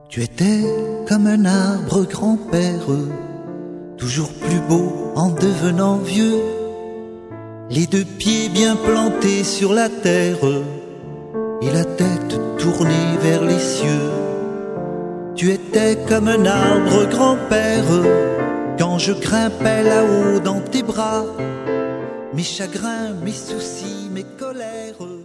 Tu étais comme un arbre grand-père, toujours plus beau en devenant vieux, les deux pieds bien plantés sur la terre et la tête tournée vers les cieux. Tu étais comme un arbre grand-père quand je grimpais là-haut dans tes bras, mes chagrins, mes soucis, mes colères.